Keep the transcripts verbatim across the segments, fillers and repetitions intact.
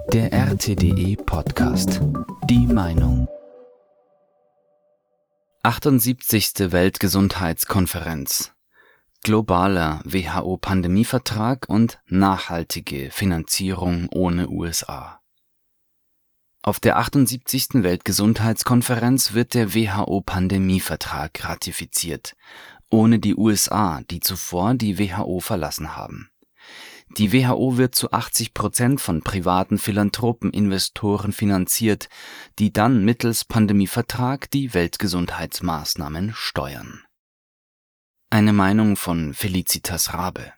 Der R T D E-Podcast. Die Meinung. achtundsiebzigste Weltgesundheitskonferenz. Globaler W H O-Pandemievertrag und nachhaltige Finanzierung ohne U S A. Auf der achtundsiebzigsten Weltgesundheitskonferenz wird der W H O-Pandemievertrag ratifiziert, ohne die U S A, die zuvor die W H O verlassen haben. Die W H O wird zu achtzig Prozent von privaten Philanthropen-Investoren finanziert, die dann mittels Pandemievertrag die Weltgesundheitsmaßnahmen steuern. Eine Meinung von Felicitas Raabe.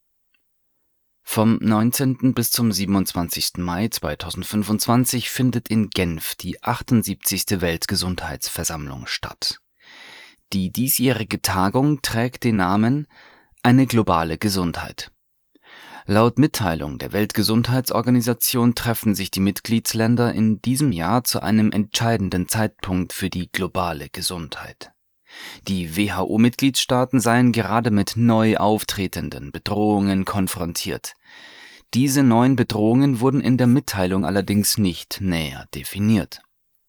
Vom neunzehnten bis zum siebenundzwanzigsten Mai zweitausendfünfundzwanzig findet in Genf die achtundsiebzigste Weltgesundheitsversammlung statt. Die diesjährige Tagung trägt den Namen »Eine globale Gesundheit«. Laut Mitteilung der Weltgesundheitsorganisation treffen sich die Mitgliedsländer in diesem Jahr zu einem entscheidenden Zeitpunkt für die globale Gesundheit. Die W H O-Mitgliedstaaten seien gerade mit neu auftretenden Bedrohungen konfrontiert. Diese neuen Bedrohungen wurden in der Mitteilung allerdings nicht näher definiert.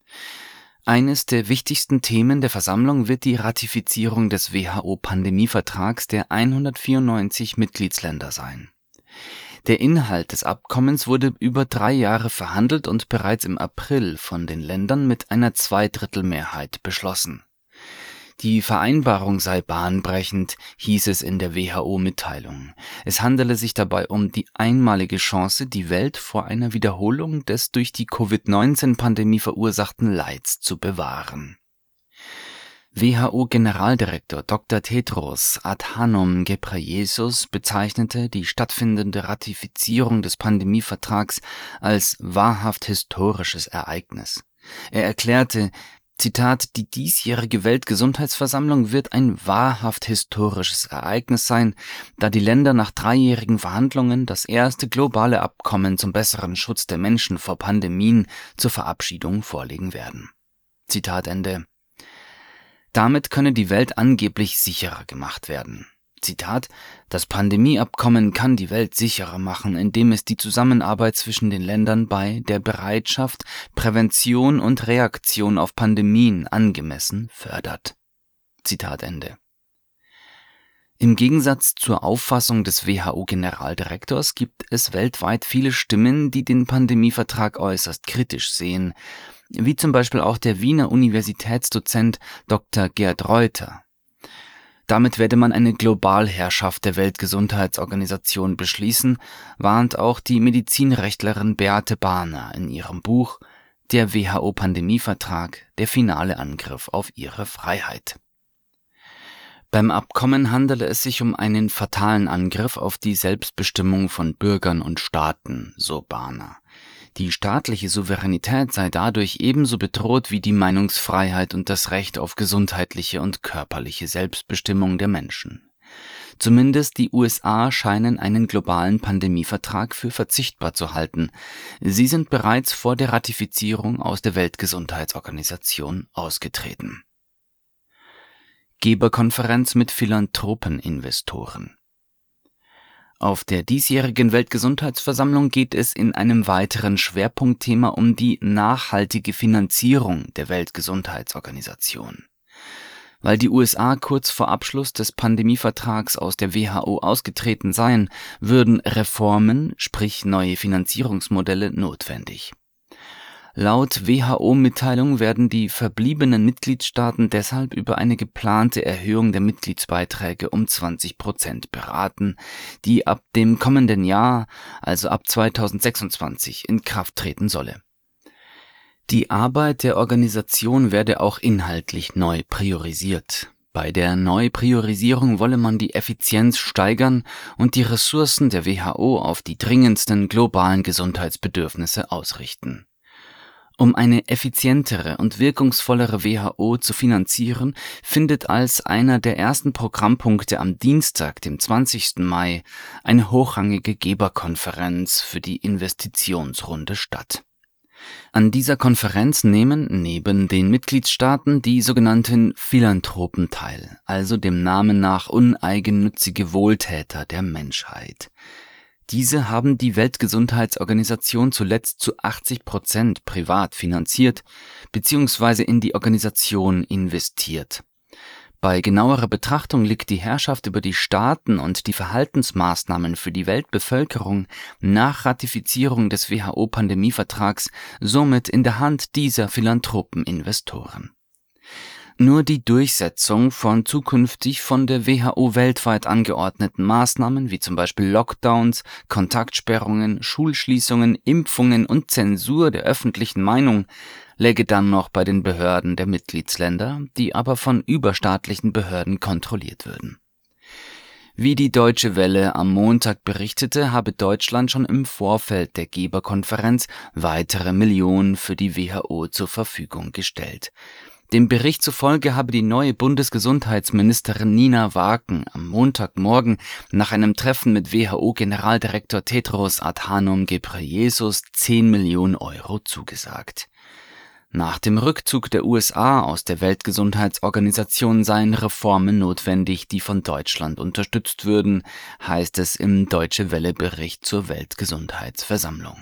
Eines der wichtigsten Themen der Versammlung wird die Ratifizierung des W H O-Pandemievertrags der hundertvierundneunzig Mitgliedsländer sein. Der Inhalt des Abkommens wurde über drei Jahre verhandelt und bereits im April von den Ländern mit einer Zweidrittelmehrheit beschlossen. Die Vereinbarung sei bahnbrechend, hieß es in der W H O-Mitteilung. Es handele sich dabei um die einmalige Chance, die Welt vor einer Wiederholung des durch die Covid neunzehn Pandemie verursachten Leids zu bewahren. W H O-Generaldirektor Doktor Tedros Adhanom Ghebreyesus bezeichnete die stattfindende Ratifizierung des Pandemievertrags als wahrhaft historisches Ereignis. Er erklärte, Zitat, die diesjährige Weltgesundheitsversammlung wird ein wahrhaft historisches Ereignis sein, da die Länder nach dreijährigen Verhandlungen das erste globale Abkommen zum besseren Schutz der Menschen vor Pandemien zur Verabschiedung vorlegen werden. Zitat Ende. Damit könne die Welt angeblich sicherer gemacht werden. Zitat, das Pandemieabkommen kann die Welt sicherer machen, indem es die Zusammenarbeit zwischen den Ländern bei der Bereitschaft, Prävention und Reaktion auf Pandemien angemessen fördert. Zitat Ende. Im Gegensatz zur Auffassung des W H O-Generaldirektors gibt es weltweit viele Stimmen, die den Pandemievertrag äußerst kritisch sehen, wie zum Beispiel auch der Wiener Universitätsdozent Doktor Gerd Reuter. Damit werde man eine Globalherrschaft der Weltgesundheitsorganisation beschließen, warnt auch die Medizinrechtlerin Beate Bahner in ihrem Buch »Der W H O-Pandemievertrag – Der finale Angriff auf ihre Freiheit«. Beim Abkommen handele es sich um einen fatalen Angriff auf die Selbstbestimmung von Bürgern und Staaten, so Bahner. Die staatliche Souveränität sei dadurch ebenso bedroht wie die Meinungsfreiheit und das Recht auf gesundheitliche und körperliche Selbstbestimmung der Menschen. Zumindest die U S A scheinen einen globalen Pandemievertrag für verzichtbar zu halten. Sie sind bereits vor der Ratifizierung aus der Weltgesundheitsorganisation ausgetreten. Geberkonferenz mit Philanthropeninvestoren. Auf der diesjährigen Weltgesundheitsversammlung geht es in einem weiteren Schwerpunktthema um die nachhaltige Finanzierung der Weltgesundheitsorganisation. Weil die U S A kurz vor Abschluss des Pandemievertrags aus der W H O ausgetreten seien, würden Reformen, sprich neue Finanzierungsmodelle, notwendig. Laut W H O-Mitteilung werden die verbliebenen Mitgliedstaaten deshalb über eine geplante Erhöhung der Mitgliedsbeiträge um zwanzig Prozent beraten, die ab dem kommenden Jahr, also ab zweitausendsechsundzwanzig, in Kraft treten solle. Die Arbeit der Organisation werde auch inhaltlich neu priorisiert. Bei der Neupriorisierung wolle man die Effizienz steigern und die Ressourcen der W H O auf die dringendsten globalen Gesundheitsbedürfnisse ausrichten. Um eine effizientere und wirkungsvollere W H O zu finanzieren, findet als einer der ersten Programmpunkte am Dienstag, dem zwanzigsten Mai, eine hochrangige Geberkonferenz für die Investitionsrunde statt. An dieser Konferenz nehmen neben den Mitgliedstaaten die sogenannten Philanthropen teil, also dem Namen nach uneigennützige Wohltäter der Menschheit. Diese haben die Weltgesundheitsorganisation zuletzt zu achtzig Prozent privat finanziert bzw. in die Organisation investiert. Bei genauerer Betrachtung liegt die Herrschaft über die Staaten und die Verhaltensmaßnahmen für die Weltbevölkerung nach Ratifizierung des W H O-Pandemievertrags somit in der Hand dieser Philanthropen-Investoren. Nur die Durchsetzung von zukünftig von der W H O weltweit angeordneten Maßnahmen wie zum Beispiel Lockdowns, Kontaktsperrungen, Schulschließungen, Impfungen und Zensur der öffentlichen Meinung läge dann noch bei den Behörden der Mitgliedsländer, die aber von überstaatlichen Behörden kontrolliert würden. Wie die Deutsche Welle am Montag berichtete, habe Deutschland schon im Vorfeld der Geberkonferenz weitere Millionen für die W H O zur Verfügung gestellt. Dem Bericht zufolge habe die neue Bundesgesundheitsministerin Nina Waaken am Montagmorgen nach einem Treffen mit W H O-Generaldirektor Tedros Adhanom Ghebreyesus zehn Millionen Euro zugesagt. Nach dem Rückzug der U S A aus der Weltgesundheitsorganisation seien Reformen notwendig, die von Deutschland unterstützt würden, heißt es im Deutsche Welle-Bericht zur Weltgesundheitsversammlung.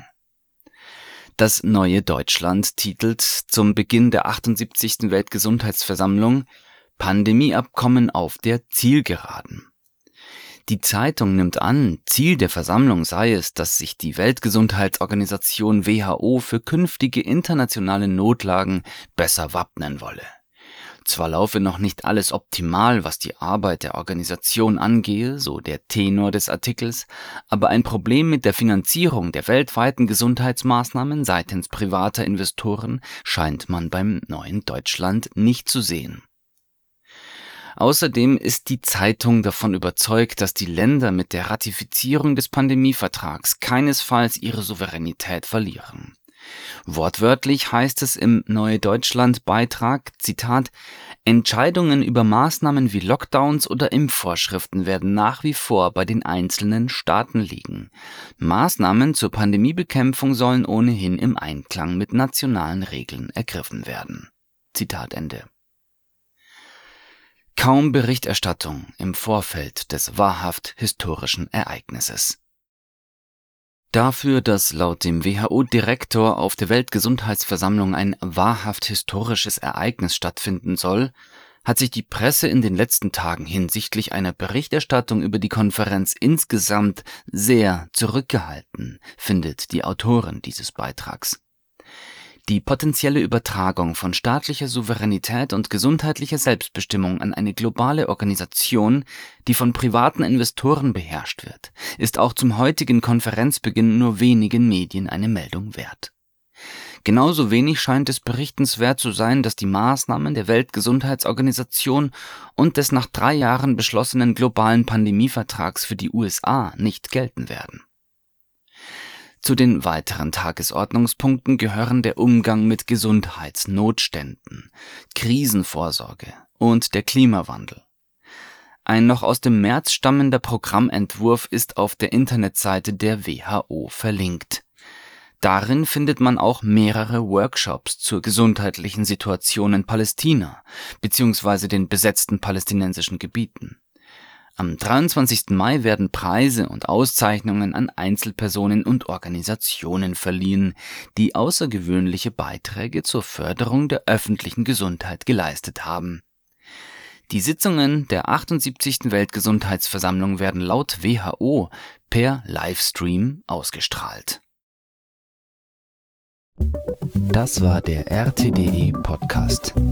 Das neue Deutschland titelt zum Beginn der achtundsiebzigsten Weltgesundheitsversammlung Pandemieabkommen auf der Zielgeraden. Die Zeitung nimmt an, Ziel der Versammlung sei es, dass sich die Weltgesundheitsorganisation W H O für künftige internationale Notlagen besser wappnen wolle. Zwar laufe noch nicht alles optimal, was die Arbeit der Organisation angehe, so der Tenor des Artikels, aber ein Problem mit der Finanzierung der weltweiten Gesundheitsmaßnahmen seitens privater Investoren scheint man beim neuen Deutschland nicht zu sehen. Außerdem ist die Zeitung davon überzeugt, dass die Länder mit der Ratifizierung des Pandemievertrags keinesfalls ihre Souveränität verlieren. Wortwörtlich heißt es im Neue Deutschland-Beitrag, Zitat, Entscheidungen über Maßnahmen wie Lockdowns oder Impfvorschriften werden nach wie vor bei den einzelnen Staaten liegen. Maßnahmen zur Pandemiebekämpfung sollen ohnehin im Einklang mit nationalen Regeln ergriffen werden. Zitat Ende. Kaum Berichterstattung im Vorfeld des wahrhaft historischen Ereignisses. Dafür, dass laut dem W H O-Direktor auf der Weltgesundheitsversammlung ein wahrhaft historisches Ereignis stattfinden soll, hat sich die Presse in den letzten Tagen hinsichtlich einer Berichterstattung über die Konferenz insgesamt sehr zurückgehalten, findet die Autorin dieses Beitrags. Die potenzielle Übertragung von staatlicher Souveränität und gesundheitlicher Selbstbestimmung an eine globale Organisation, die von privaten Investoren beherrscht wird, ist auch zum heutigen Konferenzbeginn nur wenigen Medien eine Meldung wert. Genauso wenig scheint es berichtenswert zu sein, dass die Maßnahmen der Weltgesundheitsorganisation und des nach drei Jahren beschlossenen globalen Pandemievertrags für die U S A nicht gelten werden. Zu den weiteren Tagesordnungspunkten gehören der Umgang mit Gesundheitsnotständen, Krisenvorsorge und der Klimawandel. Ein noch aus dem März stammender Programmentwurf ist auf der Internetseite der W H O verlinkt. Darin findet man auch mehrere Workshops zur gesundheitlichen Situation in Palästina bzw. den besetzten palästinensischen Gebieten. Am dreiundzwanzigsten Mai werden Preise und Auszeichnungen an Einzelpersonen und Organisationen verliehen, die außergewöhnliche Beiträge zur Förderung der öffentlichen Gesundheit geleistet haben. Die Sitzungen der achtundsiebzigsten Weltgesundheitsversammlung werden laut W H O per Livestream ausgestrahlt. Das war der R T D E Podcast.